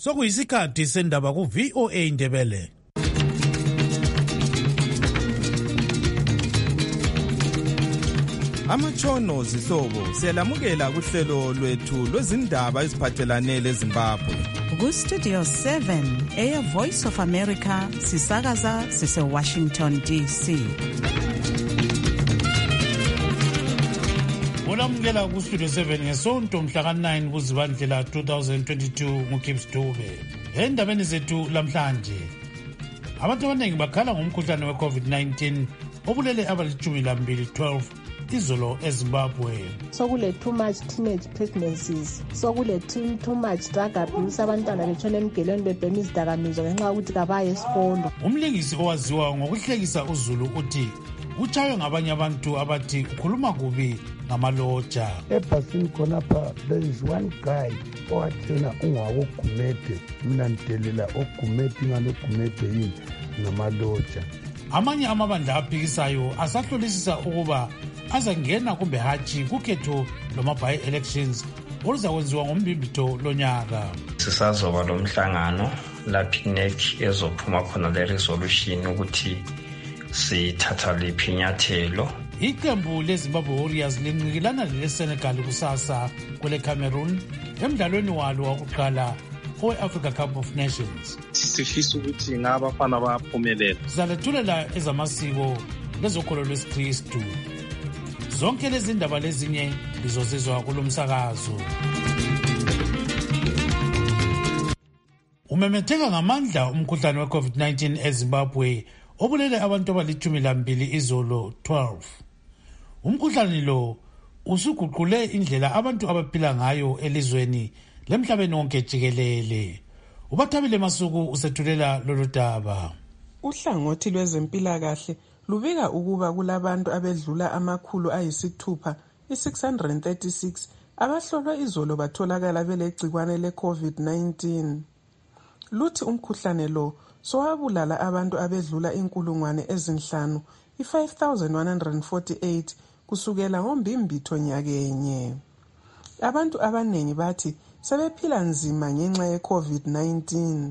Sokuyisikhathi sendaba ku VOA Indebele. Amatshono zihlobo siyalamukela kuhlelo lwethu lwezindaba eziphathelane leZimbabwe. Ku Studio 7 Air Voice of America sisakaza sise Washington DC. Olamukela ku Studio 7 ngesonto mhla ka9 kuZibandlela 2022 nguKips Dube. Endabeni zethu lamhlanje. Abantu abaningi bakhala ngomkhuhlane weCovid-19 obulele abali-12 izolo eZimbabwe. Sokule too much teenage pregnancies, sokule too much drug abuse, abantwana betshona emgelweni bebhema izidakamizwa ngenxa yokuthi kabaye esikolo. Umlingisi owaziwa ngokuhlekisa uZulu uthi utshaywe ngabanye abantu abathi ukhuluma kubi ngamaloja. Ebhasini khonapha there is one guy owathena ungawogumede, mina ntelela ogumede ngalogumede yini ngamaloja. Amanye amabandla aphikisayo asahlolisisa ukuba azangena kumbe hatshi kukhetho loma-by elections oluzakwenziwa ngombimbitho lonyaka. Sisazoba lomhlangano lapho iNEC ezophuma khona le resolution ukuthi sithatha liphi inyathelo. Iqembu leZimbabwe Warriors lincikilana leSenegal kusasa kwele Cameroon emdlalweni walo wokuqala owe-Africa Cup of Nations. Sifisa ukuthi ngabafana bayaphumelela. Sizalethulela ezamasiko lezokholo lwesiKristu. Zonke lezi ndaba lezinye lizozizwa kulomsakazo. Umemetheka ngamandla umkhuhlane weCovid-19 eZimbabwe obulele abantu abali-12 izolo 12. Umkhuhlane lo usuguqule indlela abantu abaphila ngayo elizweni lemhlabeni wonke jikelele. Ubathabile Masuku usethulela lolu daba. Uhlangothi lwezempilakahle lubika ukuba kulabantu abedlula ama636 abahlolwa izolo batholakala belegcikwane leCovid-19. Luthi umkhuhlane lo sowabulala abantu abedlula 5,148 kusukela ngombimbitho nyakenye. Abantu abanengi bathi sebephila nzima ngenxa yeCovid-19.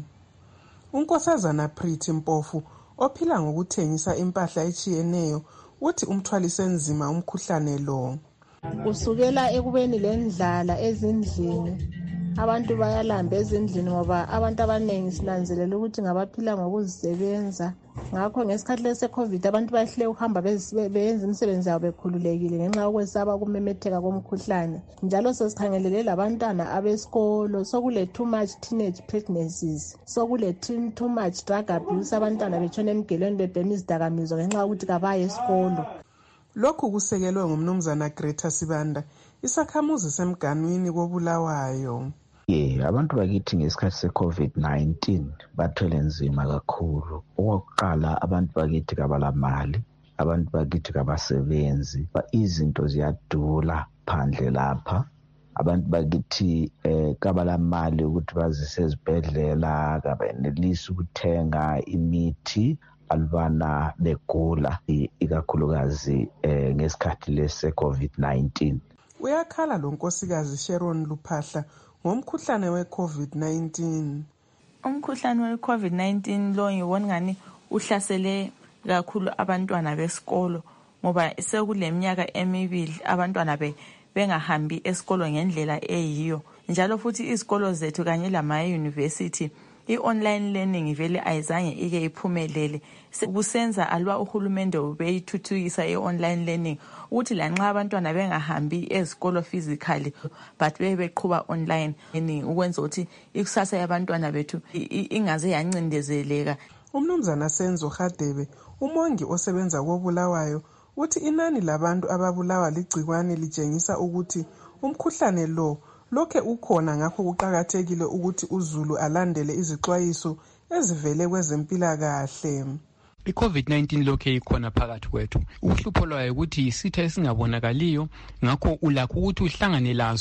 Unkosazana Pretty Mpofu ophila ngokuthengisa impahla etshiyeneyo uthi umthwalise nzima umkhuhlane lo. Kusukela ekubeni lendlala ezindlini, abantu bayalamba ezindlini ngoba abantu abanengi sinanzelela ukuthi ngabaphila ngokuzisebenza. Ngakho ngesikhathi lesi COVID abantu bahle ukuhamba beyenza imisebenzi yabo bekhululekile ngenxa yokwesaba ukumemetheka komkhuhlane. Njalo sesikhangelele labantwana abesikolo, sokule too much teenage pregnancies, sokule too much drug abuse, abantwana betshona emgelweni bebhema izidakamizwa ngenxa yokuthi kabaye esikolo. Lokhu kusekelwe ngumnumzana Greta Sibanda, isakhamuzi semganwini koBulawayo. Abantu bakithi ngesikhathi seCovid-19 bathwele nzima kakhulu. Okokuqala, abantu bakithi kabalamali, abantu bakithi kabasebenzi, izinto ziyadula phandle lapha. Abantu bakithi kabalamali ukuthi bazise ezibhedlela, kabenelisi ukuthenga imithi alubana begula, ikakhulukazi ngesikhathi leseCovid-19. Uyakhala lo nkosikazi Sharon Luphahla ngomkhuhlane weCovid-19. Umkhuhlane weCovid-19 lo ngibona ngani uhlasele kakhulu abantwana besikolo ngoba sekuleminyaka emibili abantwana bengahambi esikolo ngendlela eyiyo. Njalo futhi izikolo zethu kanye lama-university i-online learning vele ayizange ike iphumelele. Kusenza alwa uhulumende ubeyithuthukisa i-online learning ukuthi lanxa abantwana bengahambi ezikolo physically but beqhuba online learning ukwenza ukuthi ikusasa yabantwana bethu ingaze yancindezeleka. Umnumzana Senzo Hadebe, umongi osebenza koBulawayo, uthi inani labantu ababulawa ligcikwane litshengisa ukuthi umkhuhlane lo lokhe ukhona, ngakho kuqakathekile ukuthi uZulu alandele izixwayiso ezivele kwezempilakahle. I-COVID-19 lokhe ikhona phakathi kwethu. Uhlupho lwayo ukuthi yisitha esingabonakaliyo, ngakho ulakho ukuthi uhlangane laso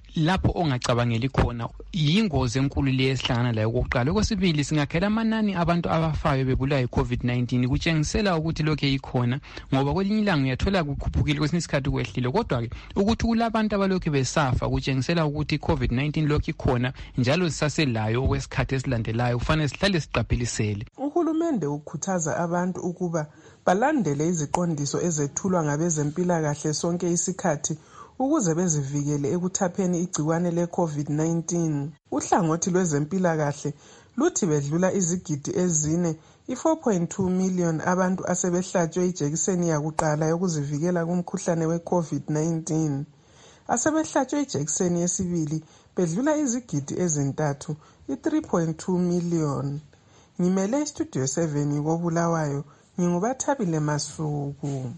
lapho ongacabangeli khona yingozi enkulu le esihlangana layo kokuqala. Okwesibili, singakhela amanani abantu abafayo bebulawa yi-COVID-19 kutshengisela ukuthi lokho ikhona, ngoba kwelinye ilanga uyathola kukhuphukile, kwesinye isikhathi kwehlile, kodwa-ke ukuthi kulabantu abalokhu besafa kutshengisela ukuthi i-COVID-19 lokho ikhona njalo sisaselayo okwesikhathi esilandelayo. Kufanele sihlale siqaphelisele. Uhulumende ukhuthaza abantu ukuba balandele iziqondiso ezethulwa ngabezempilakahle sonke isikhathi ukuze bezivikele ekuthapheni igciwane le-COVID-19. Uhlangothi lwezempilakahle luthi bedlula izigidi ezine, i-4.2 million abantu asebehlatshwe ijekiseni yakuqala yokuzivikela kumkhuhlane we-COVID-19. Asebehlatshwe ijekiseni yesibili bedlula izigidi ezintathu, i-3.2 million. Ngimele istudio 7 koBulawayo, nginguBathabile Masuku.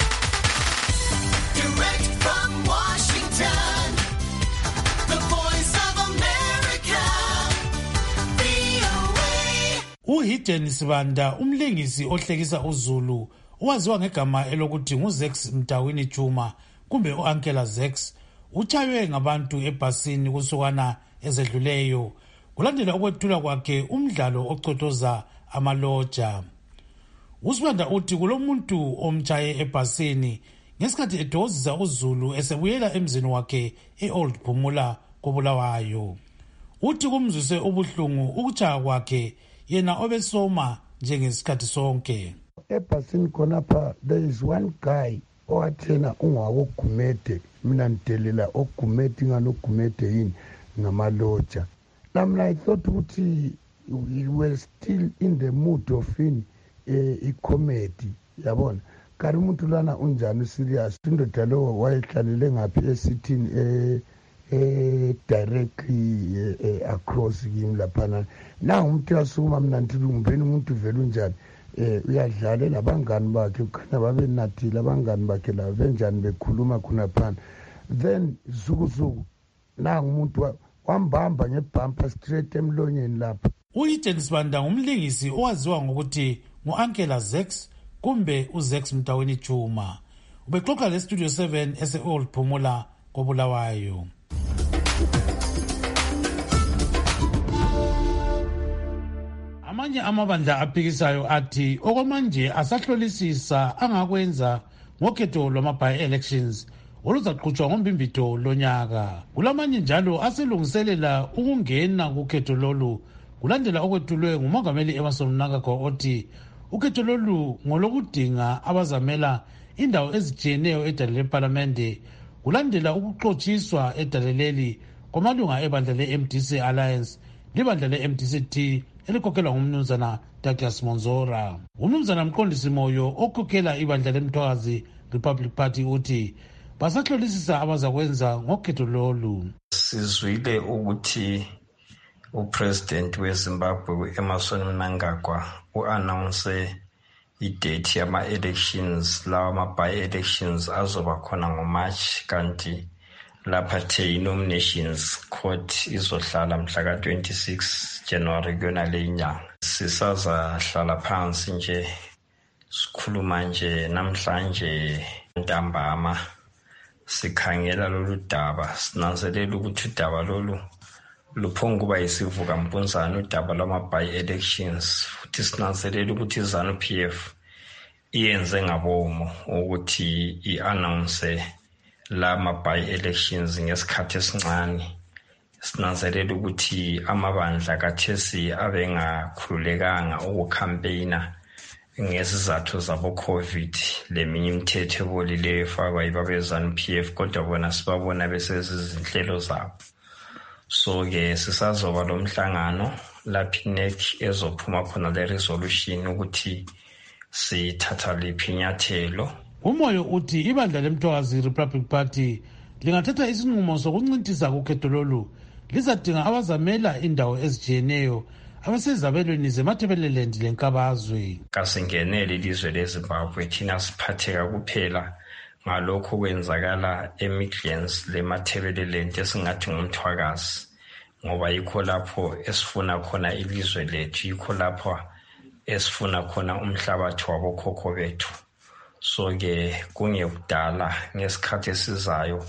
uHidden Sibanda, umlingisi ohlekisa uZulu owaziwa ngegama elokuthi nguZex Mtawini Chuma kumbe uAnkela Zex, utshaywe ngabantu ebhasini kusukana ezedluleyo kulandela ukwethula kwakhe umdlalo ocotoza amaloja. uSibanda uthi kulomuntu omtshaye ebhasini ngesikhathi edozisa uZulu esebuyela emzini wakhe eOld Phumula koBulawayo. Uthi kumzwise ubuhlungu ukutshaya kwakhe yena obesoma njengesikhathi sonke. Ebhasini khonapha there is one guy owathena ungwakogumede, mina ngidelela ogumede nganogumede yini ngamaloja. Namna I thought ukuthi we were still in the mood of i-comedy, yabona. Kari umuntu lana unjani serious, indoda lo wayehlalele ngaphi esithini directly across kimi laphana. Na umuntu yasukuma mina ngithi umbeni umuntu vele unjani, uyadlala nabangani bakhe, ukhanya babenathile abangani bakhe la benjani bekhuluma khonaphana. Then zukuzuku na umuntu wambamba ngebumper straight emlonyeni lapha. uHidden Sibanda ngumlingisi owaziwa ngokuthi nguAnkela Zex kumbe uZex Mtawini Chuma. Ubexoxa leStudio 7 eseOld Phumula koBulawayo. Amanye amabandla aphikisayo athi okwamanje asahlolisisa angakwenza ngokhetho lwama-by-elections oluzaqhutshwa ngombimbitho lonyaka. Kulamanye njalo aselungiselela ukungena kukhetho lolu kulandela okwethulwe ngumongameli Emmerson Mnangagwa othi ukhetho lolu ngolokudinga abazamela indawo ezitshiyeneyo edale lephalamende kulandela ukuxotshiswa edaleleli kwamalunga ebandla le-MDC Alliance libandla le-MDC-T elikhokhelwa ngumnumzana Douglas Monzora. Umnumzana Mqondisi Moyo okhokhela ibandla leMthwakazi Republic Party uthi basahlolisisa abazakwenza ngokhetho lolu. Sizwile ukuthi uPresident weZimbabwe uEmmerson Mnangagwa uannounce idate yama-elections, lawa ama-by-elections azoba khona ngoMarch, kanti lapha the i-nominations court izohlala mhla ka-26 January kuyona le inyanga. Sisazahlala phansi nje sikhuluma nje namhlanje ntambama sikhangela lolu daba, sinanzelela ukuthi udaba lolu luphonga kuba yisivukampunzane, udaba lwama-by-elections, futhi sinanzelela ukuthi iZANU-PF iyenze ngabomo ukuthi i-announce lama-by-elections ngesikhathi esincane. Sinanzelela ukuthi amabandla kathesi abengakhululekanga ukukhampeyina ngesizathu zabo-COVID leminye imithetho ebolileyo efakwa yibabe-ZANU-PF, kodwa bona sibabona besezizinhlelo zabo. So-ke sisazoba lo mhlangano lapho iNEC ezophuma khona le resolution ukuthi sithatha liphi inyathelo. Umoyo uthi ibandla leMthwakazi Republic Party lingathatha isinqumo sokuncintisa kukhetho lolu lizadinga abazamela indawo ezijiyeneyo abasezabelweni zeMatabeleland leNkabazwe. Kasingenele ilizwe leZimbabwe thina siphatheka kuphela ngalokho kwenzakala eMidlands leMatabeleland esingathi ngumthwakazi, ngoba yikho lapho esifuna khona ilizwe lethu, yikho lapho esifuna khona umhlabathi wabokhokho bethu. So-ke kungekudala ngesikhathi esizayo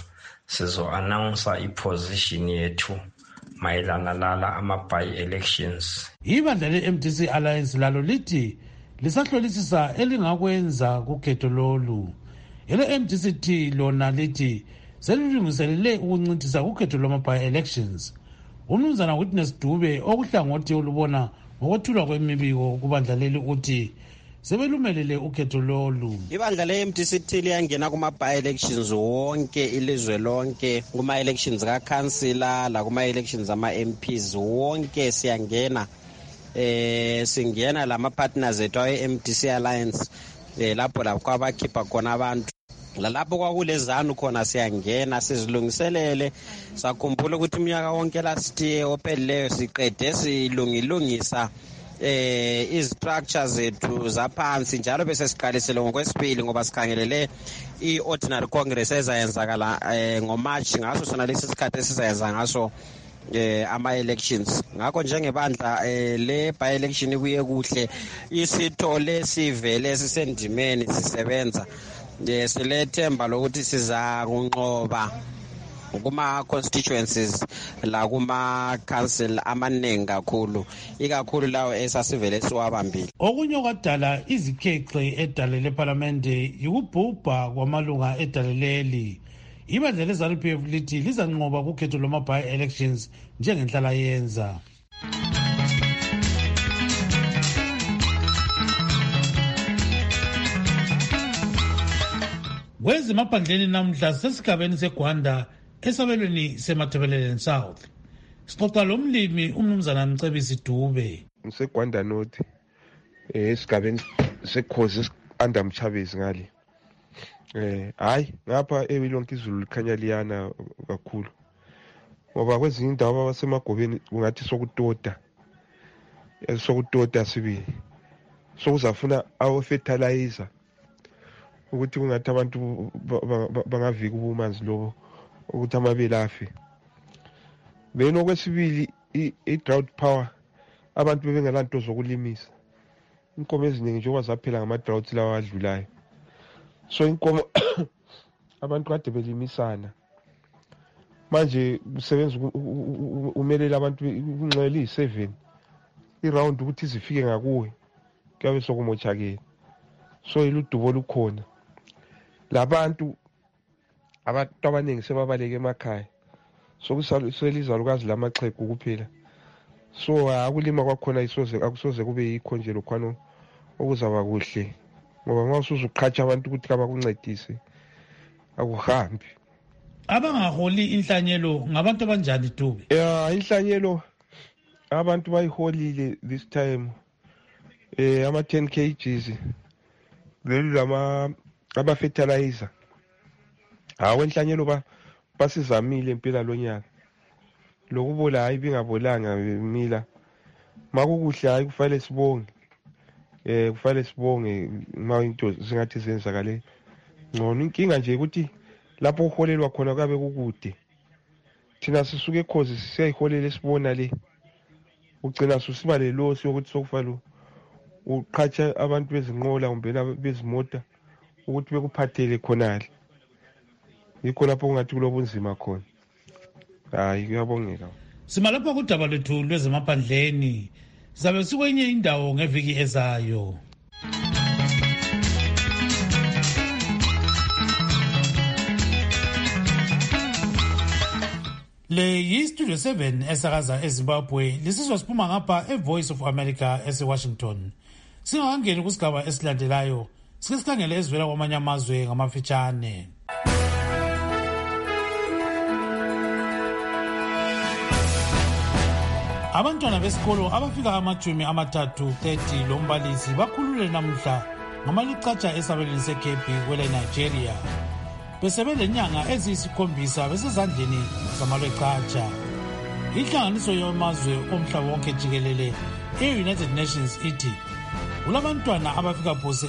sizo-announcer iposition yethu mayelana lala ama-by-elections. Ibandla le-MDC Alliance lalo lithi lisahlolisisa elingakwenza kukhetho lolu. Ele-MDC lona lithi selilungiselele ukuncintisa kukhetho lwama-by-elections. Umnumzana Witness Dube okuhlangothi olubona ngokwethulwa kwemibiko kubandla leli uthi sebelumelele ukhetho lolu. Ibandla le-MDC liyangena kuma-by-elections wonke ilizwe lonke, kuma-elections ka-councillor lakuma-elections ama-MPs wonke siyangena. Singena lama-partners ethu awe-MDC Alliance lapho kwabakhipha khona abantu. Lalapho kwakulezanu khona siyangena sizilungiselele. Sakhumbula ukuthi umnyaka wonke last year ophelileyo siqede silungilungisa istructures zethu zaphansi njalo bese siqalisele ngokwesibili ngoba sikhangelele i-ordinary congress ezayenzakala ngoMarch, ngaso sona lesi sikhathi esizayenza ngaso ama-elections. Ngakho njengebandla le-by-election kuye kuhle isithole sivele sisendimeni sisebenza. Silethemba lokuthi siza kunqoba kuma-constituencies la kuma-council amaningi kakhulu, ikakhulu lawo esasivele siwabambile. Okunye okwadala izikhexe edale lephalamende yikubhubha kwamalunga edale leli. Ibandla le-ZANU-PF lithi lizanqoba kukhetho lwama-by-elections njengenhlala yenza. Kwezemaphandleni namhla sesigabeni seGwanda esabelweni seMatabeleland South. Sixoxa lomlimi umnumzana Mcebisi Dube. Ngisegwanda North esigabeni seKhozi under Mchabezi ngale. Hayi ngapha ewilonke izulu likhanya liyana kakhulu. Ngoba kwezinye indawo abasemagobeni ungathi sokutota sibili. Sokuzafuna awu fertilizer ukuthi kungathi abantu bangavika ubumanzi lobo ukuthi amabele afe. Beno kwesibili i-drought power abantu bebengelanto zokulimisa. Inkomo eziningi njengoba zaphela ngama-drought lawa adlulayo. So inkomo abantu kade belimisana. Manje usebenza umelela abantu unxele i7 iround ukuthi zifike ngakuwe kuyabe sokumochakela. So iludubo lukhona. Labantu abantu abaningi sebabaleke emakhaya. So kuselizalukazi lamaxhegu kuphela. So akulima kwakhona akusoze kube yikho nje lokhwano okuzaba kuhle. Ngoba ngawusuzuqhatsha abantu ukuthi abakuncedise akuhambi. Abangaholi inhlanyelo ngabantu abanjani Dube? Inhlanyelo abantu bayiholile this time ama 10 kgs leli lama fertilizer. Inhlanyelo basizamile impela lonyaka. Lokubola hayi bingabolanga mila. Makukuhle hayi kufanele sibonge. Kufanele sibonge uma into zingathi zenzakale. Ngcono inkinga nje ukuthi lapho uholelwa khona kabe kukude. Thina sisuke eKhozi siyayiholela esibona le. Ugcina susiba lelosi ukuthi sokufalo uqhatsha abantu bezinqola kumbe bezimota ukuthi bekuphathele khonale. Yikho lapho kungathi kulobunzima khona. Hayi kuyabongeka. Simalapha kudaba lethu lwezemaphandleni. Sizabe sikwenye indawo ngeviki ezayo. Le yi-Studio 7 esakaza eZimbabwe lisizwa siphuma ngapha eVoice of America eseWashington. Singakangeni kusigaba esilandelayo sike sikhangele ezivela kwamanye amazwe ngamafitshane. Abantwana besikolo abafika ama-30 lombalisi bakhulule namhla ngamalicatha esabelweni seKepi kwele Nigeria. Besebelenyanga eziyisi7 besezandleni zamalwecatsha. Inhlanganiso yamazwe omhlaba wonke jikelele e-United Nations ithi kulabantwana abafika phose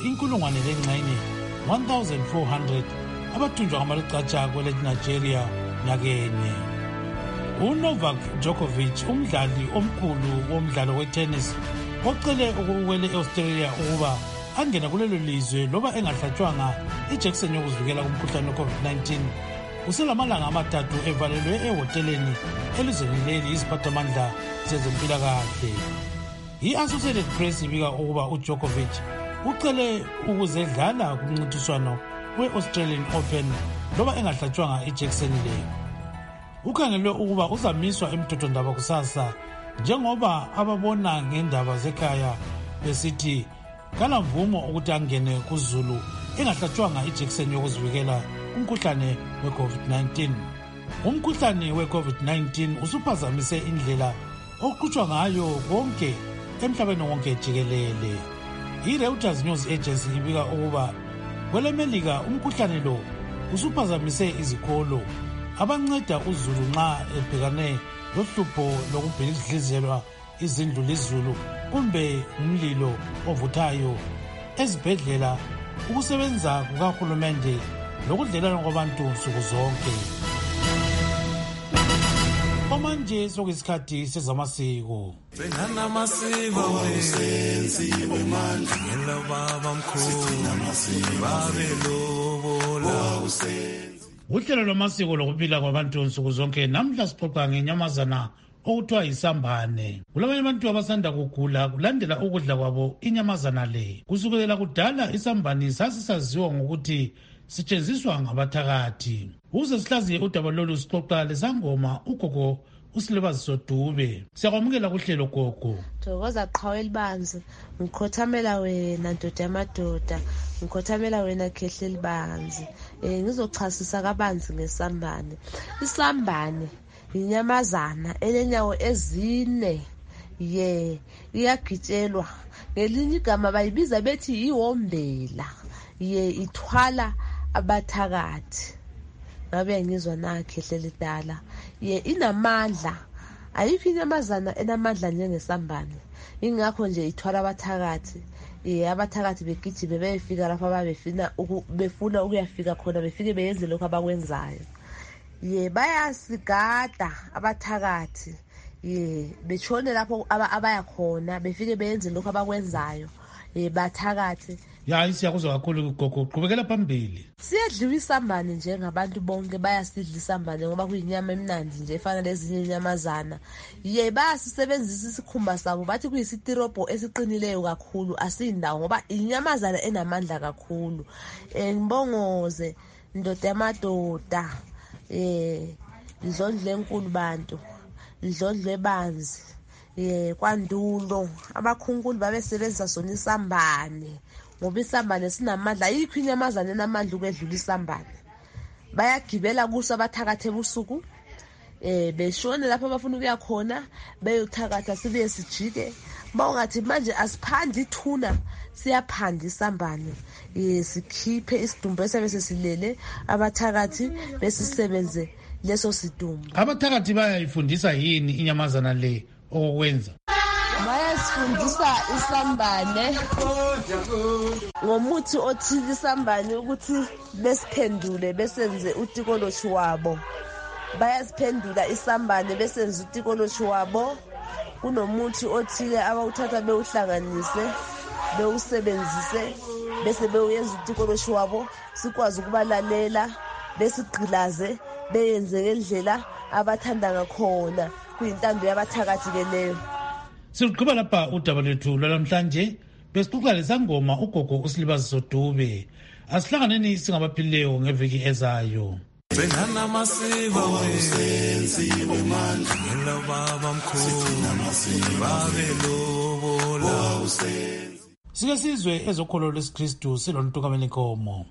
1,400 abathunjwa ngamalicatha kwele Nigeria nyakenye. uNovak Djokovic umdlali omkhulu womdlalo wetennis ocele ukuwele eAustralia ukuba angena kulelo lizwe loba engahlatshwanga ijekiseni yokuvikela kumkhuhlane we-COVID-19 uselamalanga amathathu evalelwe ehoteleni elizweni leli iziphathamandla zezempilakahle. I-Associated Press ibika ukuba uDjokovic ucele ukuzedlala kumncintiswano we-Australian Open loba engahlatshwanga ijekiseni leyo. Ukhangelwe ukuba uzamiswa emthethwandaba kusasa njengoba ababona ngendaba zekhaya besithi kalamvumo ukuthi angene kuZulu engahlatshwanga ijekiseni yokuzivikela kumkhuhlane we-COVID-19. Umkhuhlane we-COVID-19 usuphazamise indlela okuqhutshwa ngayo konke emhlabeni wonke jikelele. I-Reuters News Agency ibika ukuba kwelemelika umkhuhlane lo usuphazamise izikolo abanceda uZulu nxa ebhekane lohlupho lokubhidlizelwa izindlu lizulu kumbe umlilo ovuthayo ezibhedlela, ukusebenza kukahulumende lokudlelana kwabantu nsuku zonke. Manje sokuyisikhathi sezamasiko. Sengana amasiko wesenziwe manje ngelo baba mkhulu babelobola usenzi. Uhlelo lwamasiko lokuphila kwabantu nsuku zonke namhla sixoxa ngenyamazana okuthiwa yisambane. Kulabanye abantu abasanda kugula kulandela ukudla kwabo inyamazana le. Kusukela kudala isambane sasisaziwa ngokuthi sisetshenziswa ngabathakathi. Uze sihlaziye udaba lolu sixoxa lesangoma ugogo uSilibaziso Dube. Siyakwamukela kuhlelo gogo. Thokoza Qhaweli Banzi, ngikhothamela wena ndoda yamadoda, ngikhothamela wena Khehleli Banzi. Ngizochasisa kabanzi ngesambane. Isambane inyamazana enenyawo ezine, iyagitshelwa. Ngelinye igama bayibiza bethi iwombela. Ithwala abathakathi. Ngabe ngizwa na Khehleli dala. Inamandla. Ayikho inyamazana enamandla njengesambane. Ingakho nje ithwala abathakathi. Abathakathi begijime beyefika lapha befuna ukuyafika khona, befike beyenze lokho abakwenzayo. Bayasigada abathakathi. Betshone lapho abaya khona, befike beyenze lokho abakwenzayo. Bathakathi. Siyakuzwa kakhulu gogo, qhubekela phambili. Siyadliwa isambane njengabantu bonke, bayasidla isambane ngoba kuyinyama emnandi nje efana lezinye inyamazana. Bayasisebenzisa isikhumba sabo, bathi kuyisitirobo esiqinileyo kakhulu, asindawo ngoba inyamazana enamandla kakhulu. Ngibongoze ndoda yamadoda, idlondlo enkulu bantu, idlondlo ebanzi. Kwandulo abakhunkulu babesebenzisa sona isambane ngoba isambane sinamandla. Ayikho inyamazana enamandla ukwedlula isambane. Bayagibela kuso abathakathi ebusuku, beshone lapho abafuna ukuya khona, beyothakatha sibuye sijike. Bawungathi manje asiphande ithuna, siyaphanda isambane. Sikhiphe isidumbu esibe sesilele, abathakathi besisebenze leso sidumbu. Abathakathi bayayifundisa yini inyamazana le okwenza? Bayasifundisa isambane ngomuthi othile isambane ukuthi besiphendule besenze utikoloshi wabo. Bayasiphendula isambane besenze utikoloshi wabo. Kunomuthi othile abawuthatha bewuhlanganise, bewusebenzise bese beyenza utikoloshi wabo, sikwazi ukubalalela, besigqilaze, beyenze ngendlela abathanda ngakhona. Kuyintambo yabathakathi ke leyo. Siqhubeka lapha udaba lethu lwalamhlanje, besixoxa lesangoma ugogo uSilibaziso Dube. Asihlanganeni singabaphilileyo ngeviki ezayo. Sengana amasiko wesenziwe manje ngelo baba mkhulu babelobola usenzi. Sike sizwe ezokholo lesiKristu silontukameni nkomo.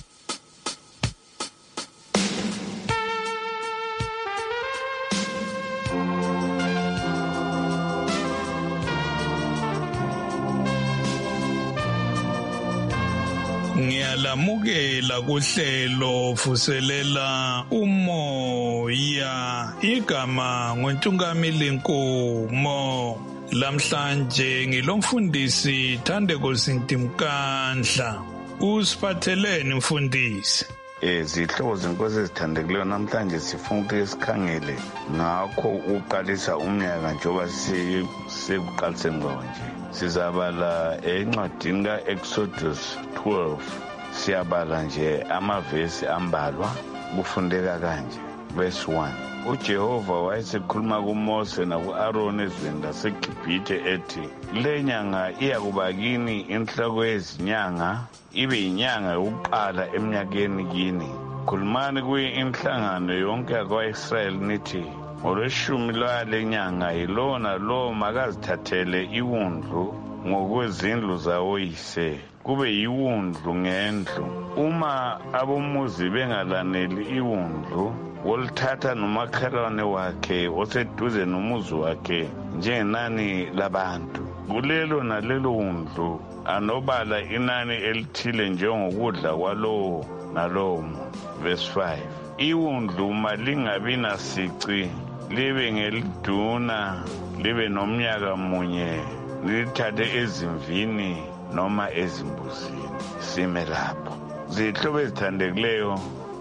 Ngiyalamukela kuhlelo vuselela umoya, igama ngoNtungamili Nkomo. Lamhlanje ngilomfundisi Thandeko Sintimkandla. Usiphatheleni mfundisi? Izihlobo zenkosi ezithandekileyo namhlanje sifuna ukuthi sikhangele ngakho uqalisa umnyaka njengoba sekuqaliseni kwawo nje. Sizabala encwadini ka-Exodus 12, siyabala nje amavesi ambalwa kufundeka kanje. Verse 1. uJehova wayesekhuluma kuMose naku-Aroni ezweni laseGibhithe ethi, le nyanga iyakuba kini inhloko yezinyanga, ibe yinyanga yokuqala eminyakeni kini. Khulumani kuyi-inhlangano yonke yakwa-Israyeli nithi, ngolweshumi lwale nyanga yilowo nalowo makazithathele iwundlu ngokwezindlu zawoyise, kube yiwundlu ngendlu. Uma abomuzi bengalaneli iwundlu, wolithatha nomakhelwane wakhe oseduze nomuzi wakhe njengenani labantu. Kulelo nalelo wundlu anobala inani elithile njengokudla kwalowo nalowo. Verse 5. Iwundlu malingabi nasici, libe ngeliduna, libe nomnyaka munye, lilithathe ezimvini noma ezimbuzini. Sime lapho. Zihlobo ezithandekileyo,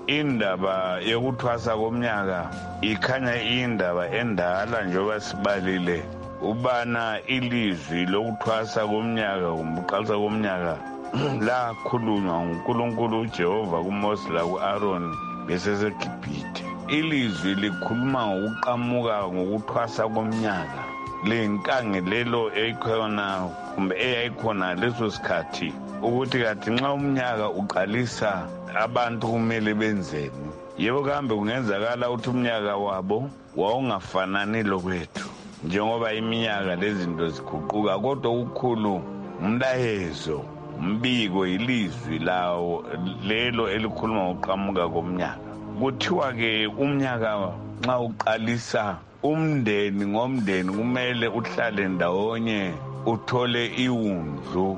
indaba yokuthwasa komnyaka ikhanya indaba endala njengoba sibalile ubana ilizwi lokuthwasa komnyaka kumbe uqalisa komnyaka lakhulunywa nguNkulunkulu uJehova kuMose laku-Aroni beseseGibhithe. Ilizwi likhuluma ngokuqamuka ngokuthwasa komnyaka, lenkangelelo eyikhona kumbe eyayikhona leso sikhathi ukuthi kathi nxa umnyaka uqalisa abantu kumele benzeni. Yebo kambe kungenzakala ukuthi umnyaka wabo wawungafanani lokwethu njengoba iminyaka lezinto ziguquka, kodwa ukukhulu umlayezo, umbiko, ilizwi lawo lelo elikhuluma ngokuqhamuka komnyaka. Kuthiwa-ke umnyaka nxa uqalisa, umndeni ngomndeni kumele uhlale ndawonye, uthole iwundlu,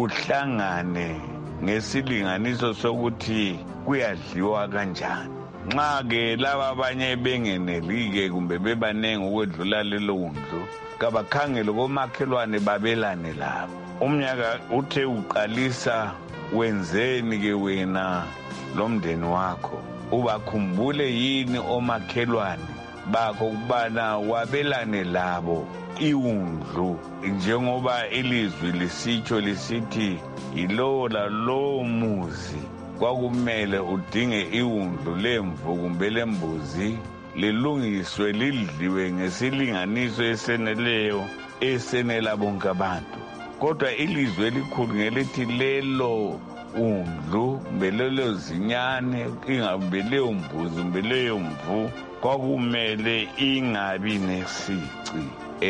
uhlangane ngesilinganiso sokuthi kuyadliwa kanjani. Nxa-ke laba abanye bengeneli-ke kumbe bebanengi ukwedlula lelo wundlu, kabakhangele komakhelwane babelane labo. Umnyaka uthe uqalisa, wenzeni-ke wena lomndeni wakho? Ubakhumbule yini omakhelwane bakho ukubana wabelane labo iwundlu, njengoba ilizwi lisitsho lisithi yilowo lalowo muzi kwakumele udinge iwundlu lemvu kumbe lembuzi, lilungiswe lidliwe ngesilinganiso eseneleyo esenela bonke abantu. Kodwa ilizwi elikhulu ngelithi lelo undlu kumbe lelo zinyane, ingabe leyo mbuzi kumbe leyo mvu, kwakumele ingabi nesici.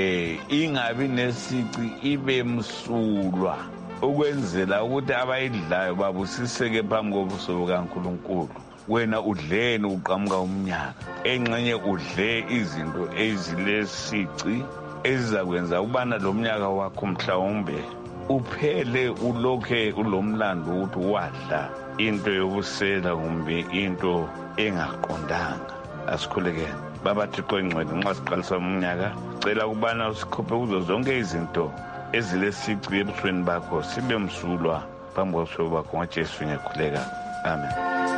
Ingabi nesici, ibe msulwa, ukwenzela ukuthi abayidlayo babusiseke phambi kobuso bukaNkulunkulu. Wena udleni uqhamuka umnyaka? Engxenye udle izinto ezilesici ezizakwenza ukubana lo mnyaka wakho mhlawumbe uphele ulokhe ulomlando ukuthi wadla into yokusela kumbe into engaqondanga. Asikhulekeni Baba Thixo engcwele, nxa siqalisa umnyaka cela ukubana usikhuphe kuzo zonke izinto ezilesici ebusweni bakho, sibe msulwa phambi kobuso bakho ngoJesu ngiyakhuleka. Amen.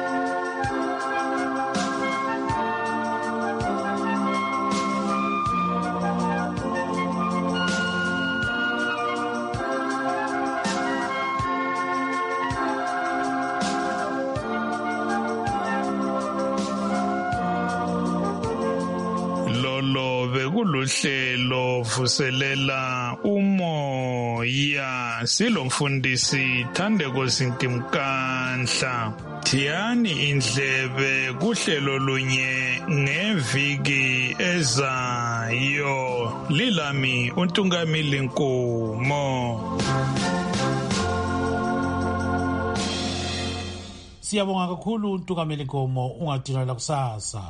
Hlelo vuselela umoya, silomfundisi Thandeko Sintimkanhla. Thiyani indlebe kuhlelo lunye ngeviki ezayo. Lilami uNtungamili Nkomo. Siyabonga kakhulu uNtungamili Nkomo, ungadinwa kusasa.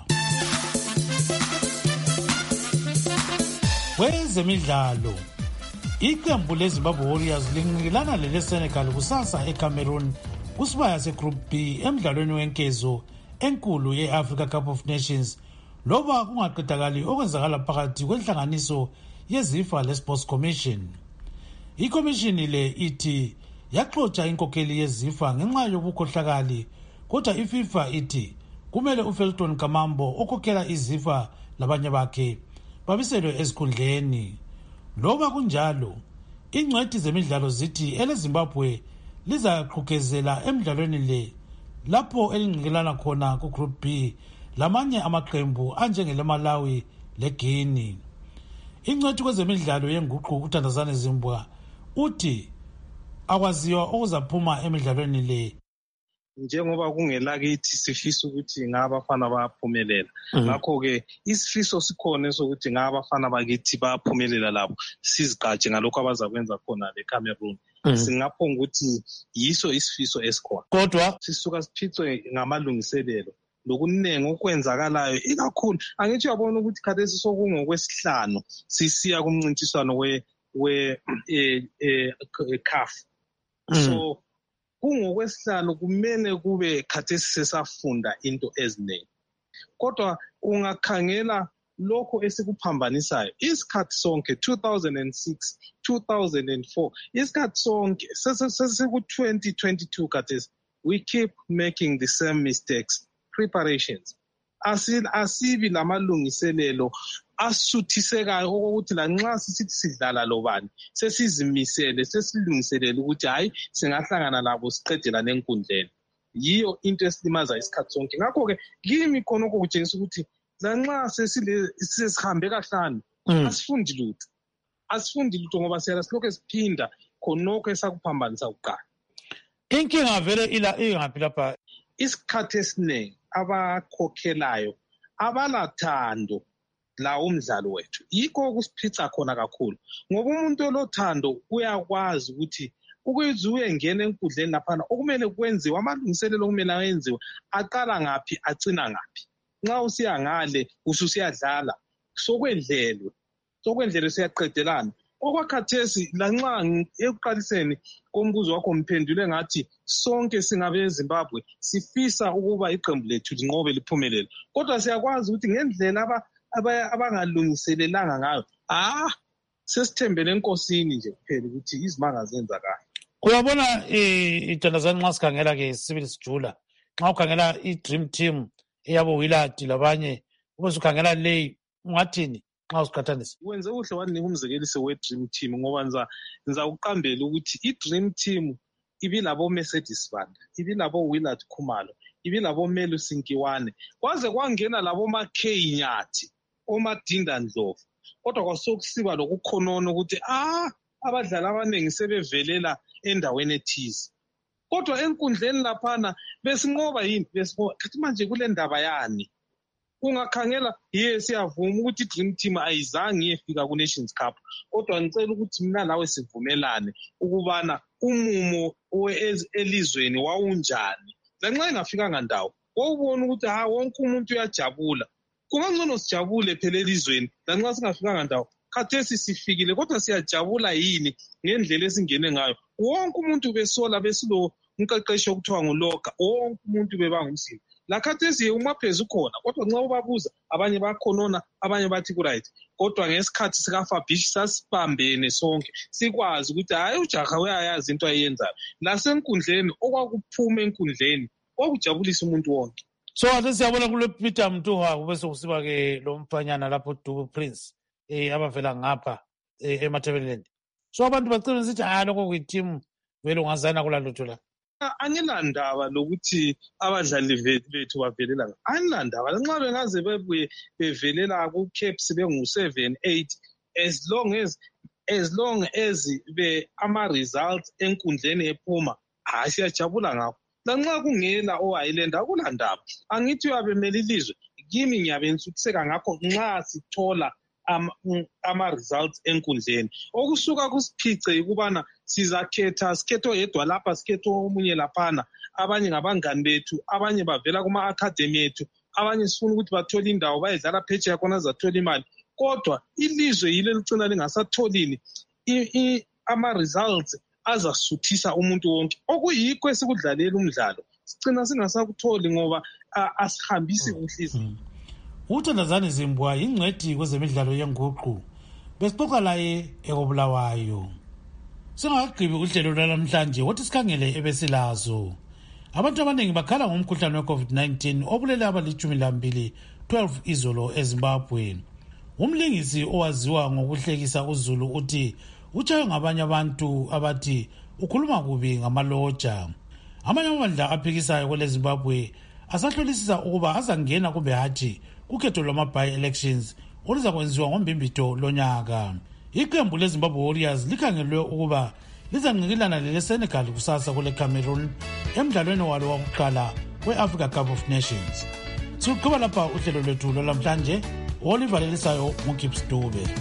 Kwezemidlalo, iqembu leZimbabwe Warriors linqikilana leleSenegal kusasa eCameroon kusibaya seGroup B emdlalweni wenkezo enkulu ye-Africa Cup of Nations, loba kungaqedakali okwenzakala phakathi kwenhlanganiso yeZIFA leSports Commission. Ikomishini le ithi yaxotsha inkokheli yeZIFA ngenxa yobukhohlakali, kodwa iFIFA ithi kumele uFelton Kamambo okhokhela iZIFA labanye bakhe babiselwe esikhundleni. Loba kunjalo, ingcwethi zemidlalo zithi eleZimbabwe lizaqhukezela emidlalweni le lapho elingqikelana khona ku-Group B lamanye amaqembu anjengeLemalawi leGuinea. Ingcwethi kwezemidlalo yenguqu uThandazani Zimbwa uthi akwaziwa okuzaphuma emidlalweni le. Njengoba kungelakithi sifisa ukuthi ngabafana bayaphumelela. Ngakho-ke isifiso sikhona sokuthi ngabafana bakithi bayaphumelela labo sizigatshe ngalokho abazakwenza khona leCameroon. Singaphonga ukuthi yiso isifiso esikhona. Kodwa sisuka siphithwe ngamalungiselelo lokuningi okwenzakalayo ikakhulu angithi uyabona ukuthi khathesi sokungokwesihlanu sisiya kumncintiswano we-CAF. So kungokwesihlanu kumele kube khathesi sesafunda into eziningi. Kodwa ungakhangela lokho esikuphambanisa isikhathi sonke 2006 2004 isikhathi sonke sesiku-2022 khathesi we keep making the same mistakes. Preparations asibi lamalungiselelo asuthisekayo okokuthi lanxa sisithi sidlala lobani sesizimisele sesilungiselele ukuthi hayi singahlangana labo siqedelane enkundleni. Yiyo into esilimaza isikhathi sonke. Ngakho-ke kimi khonokho kutshengisa ukuthi lanxa sesihambe kahlanu asifundi lutho ngoba siyala silokhu siphinda khonokho esakuphambanisa kuqala. Inkinga vele ingaphi lapha? Isikhathi esiningi abakhokhelayo abalathando la umdlalo wethu. Yikho okusiphica khona kakhulu. Ngoba umuntu olothando uyakwazi ukuthi ukuze uyengena enkundleni laphana okumele kwenziwe amalungiselelo okumele ayenziwe aqala ngaphi agcina ngaphi. Nxa usiya ngale ususiyadlala sokwendlelwe siyaqedelana. Okwakhathesi lanxa ekuqaliseni kombuzo wakho mphendule ngathi sonke singabe eZimbabwe sifisa ukuba iqembu lethu linqobe liphumelele. Kodwa siyakwazi ukuthi ngendlela abangalungiselelanga ngayo sesithembele enkosini nje kuphela ukuthi izimanga zenza kahle. Uyabona iThandazani nxa sikhangela-ke sibili sijula nxa ukhangela i-Dream Team eyabo Willard labanye ube sukhangela leyi ungathini nxa usiqhathanisa? Wenze kuhle wanika umzekeliso we-Dream Team ngoba nza uqambela ukuthi i-Dream Team ibilabo Mercedes Banda, ibilabo Willard Khumalo, ibilabo Melu Sinkiwane, kwaze kwangena labo Mackay Nyathi, oMadinda Ndlovu. Kodwa kwasokusiba lokukhonona ukuthi abadlali abaningi sebevelela endaweni ethize. Kodwa enkundleni laphana besinqoba yini? Besinqoba. Kathi manje kule ndaba yani? Ungakhangela siyavuma ukuthi i-Dream Team ayizange iyefika ku-Nations Cup. Kodwa ngicela ukuthi mina nawe sivumelane ukubana umumo elizweni wawunjani. Lanxa engafikanga ndawo, wawubona ukuthi wonke umuntu uyajabula. Kungangcono sijabule phela elizweni lanxa singafikanga ndawo. Khathesi sifikile kodwa siyajabula yini ngendlela esingene ngayo? Wonke umuntu besola besilo umqeqesho okuthiwa nguLoga, wonke umuntu bebangumsini. Lakhathesi umaphezulu khona kodwa nxa ubabuza abanye bakhonona abanye bathi ku-right. Kodwa ngesikhathi sikaFabish sasibambene sonke sikwazi ukuthi hayi ujaha uyayazi into ayenzayo. Lasenkundleni okwakuphuma enkundleni okujabulisa umuntu wonke. So ake siyabona kule Peter Mtuha kube sokusiba-ke lo mfanyana lapho Dubu Prince abavela ngapha eMatabeleland. So abantu bacela ukuthi lokho kuyiteam vele ungazana kula lutho la. Angilandaba lokuthi abadlali bethu bavelela ngapha. Angilandaba lanxa bengaze bebuye bevelela ku-caps bengu-7-8 as long as ama-results enkundleni ephuma siyajabula ngakho. Lanxa kungela o-Highland akulandaba. Angithi uyabemela ilizwe kimi ngiyabe ngithuthuseka ngakho nxa sithola ama-results enkundleni. Okusuka kusiphice ukubana sizakhetha sikhethe oyedwa lapha sikhethe omunye laphana. Abanye ngabangani bethu, abanye bavela kuma-academy ethu, abanye sifuna ukuthi bathole indawo bayedlala phetsheya khona zathola imali. Kodwa ilizwe yile licina lingasatholini ama-results azasuthisa umuntu wonke. Okuyikho esikudlalela umdlalo sicina singasakutholi ngoba asihambisi kuhle. uThandazani Zimbwa yingcwethi kwezemidlalo yenguqu. Besixoxa laye ekobulawayo. Singakagqibi uhlelo lwanamhlanje wothi sikhangele ebesilazo. Abantu abaningi bakhala ngomkhuhlane we-COVID-19 obulele abali-12 izolo eZimbabwe. Umlingisi owaziwa ngokuhlekisa uZulu uthi utshaywe ngabanye abantu abathi ukhuluma kubi ngamaloja. Amanye amandla aphikisayo kwele Zimbabwe asahlolisisa ukuba azangena kumbe hathi kukhetho lwama-by-elections oluza kwenziwa ngoMbimbito lonyaka. Iqembu leZimbabwe Warriors likhangelwe ukuba lizanqikilana leleSenegal kusasa kule Cameroon emdlalweni walo wokuqala we-Africa Cup of Nations. Siqhuba lapha uhlelo lwethu lwalamhlanje. Oliver Lelisayo, Gibbs Dube.